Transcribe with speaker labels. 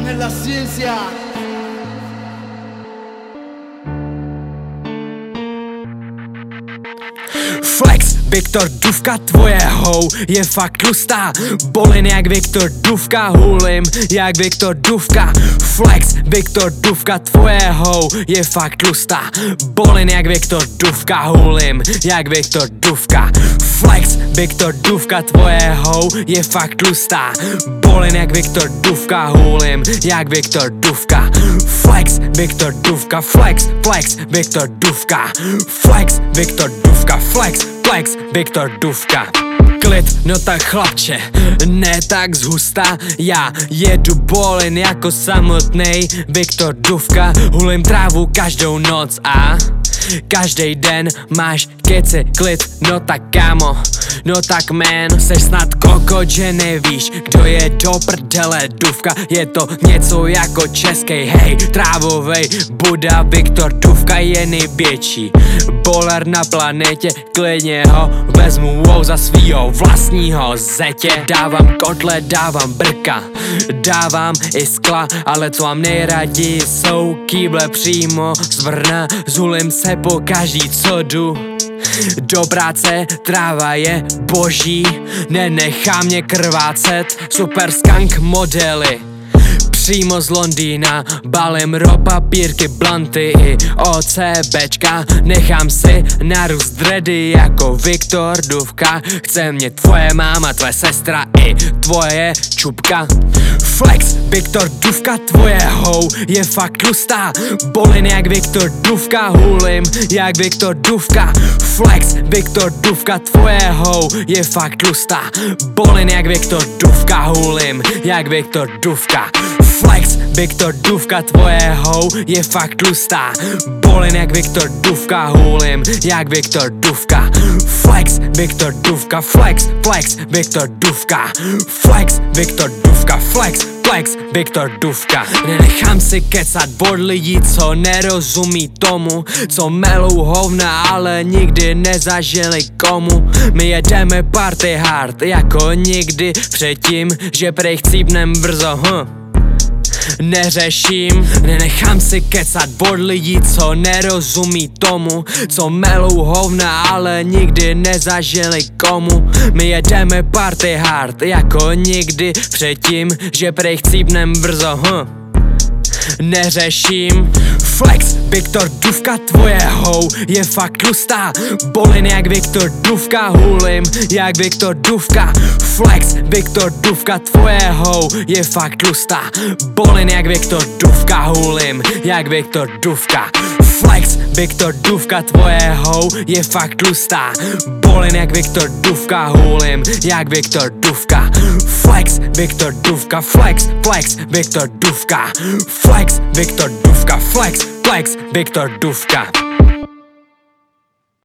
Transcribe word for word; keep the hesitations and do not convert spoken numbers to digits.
Speaker 1: en la ciencia.
Speaker 2: Flex, Viktor Dufka, tvoje hou je fakt tlustá. Bolin jak Viktor Dufka, hulím jak Viktor Dufka. Flex, Viktor Dufka, tvoje hou je fakt tlustá. Bolin jak Viktor Dufka, hulím jak Viktor Dufka. Flex, Viktor Dufka, tvoje hou je fakt tlustá. Bolin jak Viktor Dufka, hulím jak Viktor Dufka. Flex, Viktor Dufka, flex, flex, Viktor Dufka. Flex, Viktor Dufka, flex, flex, Viktor Dufka. Klid, no tak chlapče, ne tak zhusta. Já jedu Bolin jako samotnej Viktor Dufka. Hulím trávu každou noc a každej den máš keci, klid, no tak kámo. No tak man, seš snad kokot, že nevíš, kdo je do prdele Dufka. Je to něco jako českej, hej, trávovej Buda. Viktor Dufka je největší bowler na planetě. Klidně ho vezmu wow za svýho vlastního zetě. Dávám kotle, dávám brka, dávám i skla, ale co mám nejraději jsou kýble přímo z Brna. Zulím se po každý, co jdu do práce, tráva je boží, nenechá mě krvácet. Super skunk modely přímo z Londýna, balím ro, papírky, blanty i OCBčka. Nechám si narůst dready jako Viktor Dufka. Chce mě tvoje máma, tvoje sestra i tvoje čupka. Flex, Viktor Dufka, tvoje hou je fakt tlustá. Bolin jak Viktor Dufka, hulím jak Viktor Dufka. Flex, Viktor Dufka, tvoje hou je fakt tlustá. Bolin jak Viktor Dufka, hulím jak Viktor Dufka. Flex, Viktor Dufka, tvoje hou je fakt tlustá. Bolin jak Viktor Dufka, hulím jak Viktor Dufka. Flex, Viktor Dufka, flex, flex, Viktor Dufka. Flex, Viktor Dufka, flex, flex, Viktor Dufka. Nenechám si kecat od lidí, co nerozumí tomu, co melou hovna, ale nikdy nezažili komu. My jedeme party hard jako nikdy předtím, že prej chcípnem brzo, hm. Neřeším, nenechám si kecat od lidí, co nerozumí tomu, co melou hovna, ale nikdy nezažili komu. My jedeme party hard jako nikdy předtím, že prej chcípnem brzo, hm. Neřeším. Flex, Viktor Dufka, tvoje hou je fakt tlustá. Bolin jak Viktor Dufka, hulím jak Viktor Dufka. Flex, Viktor Dufka, tvoje hou je fakt tlustá. Bolin jak Viktor Dufka, hulím jak Viktor Dufka. Flex, Viktor Dufka, tvoje hou je fakt tlustá. Bolin jak Viktor Dufka, hulím jak Viktor Dufka. Flex, Viktor Dufka, flex, flex, Viktor Dufka. Flex, Viktor Dufka, flex, flex, Viktor Dufka.